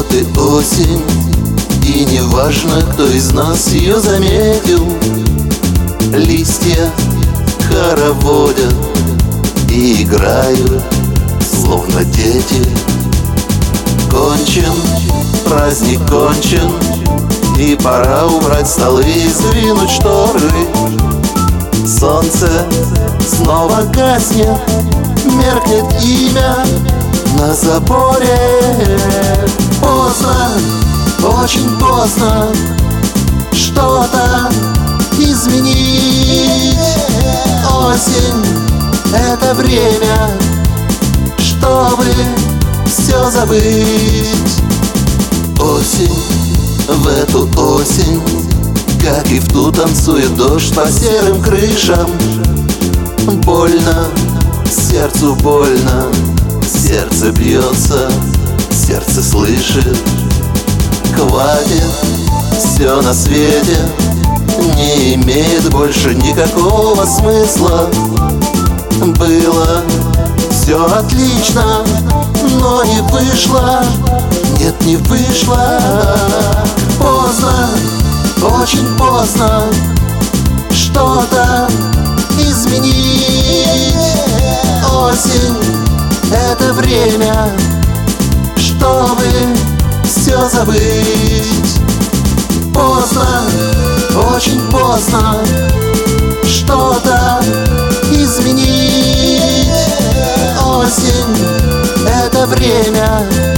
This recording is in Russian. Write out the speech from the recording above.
Вот и осень, и не важно, кто из нас ее заметил. Листья хороводят и играют, словно дети. Кончен, праздник кончен, и пора убрать столы и сдвинуть шторы. Солнце снова гаснет, меркнет имя на заборе. Поздно, очень поздно что-то изменить. Осень — это время, чтобы все забыть. Осень, в эту осень, как и в ту, танцует дождь по серым крышам. Больно, сердцу больно, сердце бьется, сердце слышит. Хватит, все на свете не имеет больше никакого смысла. Было все отлично, но не вышло, нет, не вышло. Поздно, очень поздно что-то изменить. Осень — это время, чтобы все забыть. Поздно, очень поздно что-то изменить. Осень — это время,